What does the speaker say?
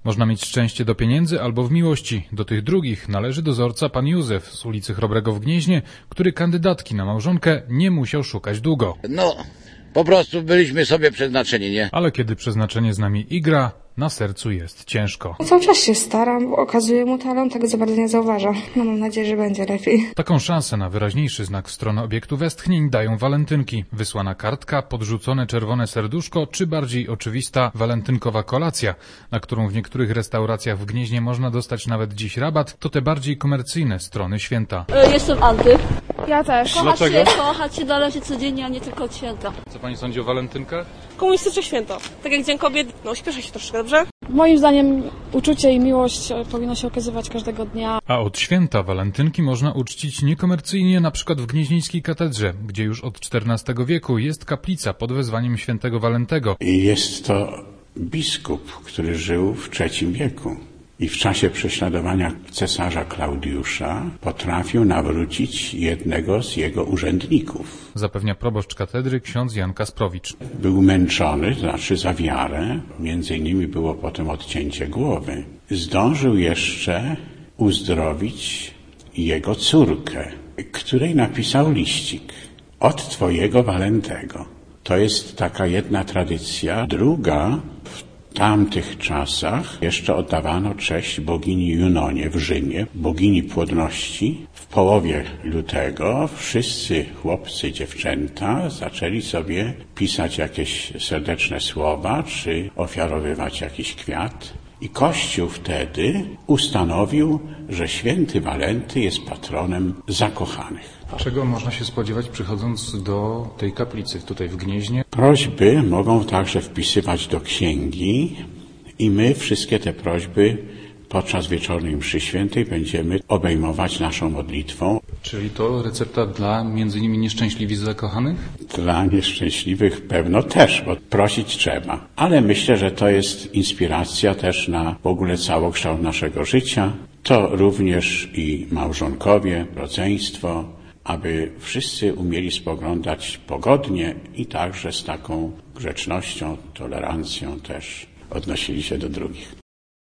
Można mieć szczęście do pieniędzy albo w miłości. Do tych drugich należy dozorca pan Józef z ulicy Chrobrego w Gnieźnie, który kandydatki na małżonkę nie musiał szukać długo. Po prostu byliśmy sobie przeznaczeni, nie? Ale kiedy przeznaczenie z nami igra, na sercu jest ciężko. Cały czas się staram, okazuję mu talent, tego za bardzo nie zauważa. Mam nadzieję, że będzie lepiej. Taką szansę na wyraźniejszy znak w stronę obiektu westchnień dają walentynki. Wysłana kartka, podrzucone czerwone serduszko, czy bardziej oczywista walentynkowa kolacja, na którą w niektórych restauracjach w Gnieźnie można dostać nawet dziś rabat, to te bardziej komercyjne strony święta. Jestem anty. Ja też. Kochać się należy codziennie, a nie tylko od święta. Co pani sądzi o walentynkach? Komunistyczne święto. Tak jak Dzień Kobiet, śpieszę się troszkę, dobrze? Moim zdaniem uczucie i miłość powinno się okazywać każdego dnia. A od święta walentynki można uczcić niekomercyjnie, na przykład w Gnieźnieńskiej katedrze, gdzie już od XIV wieku jest kaplica pod wezwaniem świętego Walentego. I jest to biskup, który żył w III wieku. I w czasie prześladowania cesarza Klaudiusza potrafił nawrócić jednego z jego urzędników. Zapewnia proboszcz katedry ksiądz Jan Kasprowicz. Był męczony, to znaczy za wiarę, między innymi było potem odcięcie głowy. Zdążył jeszcze uzdrowić jego córkę, której napisał liścik od twojego Walentego. To jest taka jedna tradycja. Druga, w tamtych czasach jeszcze oddawano cześć bogini Junonie w Rzymie, bogini płodności. W połowie lutego wszyscy chłopcy, dziewczęta zaczęli sobie pisać jakieś serdeczne słowa, czy ofiarowywać jakiś kwiat. I Kościół wtedy ustanowił, że święty Walenty jest patronem zakochanych. Czego można się spodziewać, przychodząc do tej kaplicy tutaj w Gnieźnie? Prośby mogą także wpisywać do księgi i my wszystkie te prośby podczas wieczornej mszy świętej będziemy obejmować naszą modlitwą. Czyli to recepta dla między innymi nieszczęśliwych zakochanych? Dla nieszczęśliwych pewno też, bo prosić trzeba. Ale myślę, że to jest inspiracja też na w ogóle całokształt naszego życia. To również i małżonkowie, rodzeństwo, aby wszyscy umieli spoglądać pogodnie i także z taką grzecznością, tolerancją też odnosili się do drugich.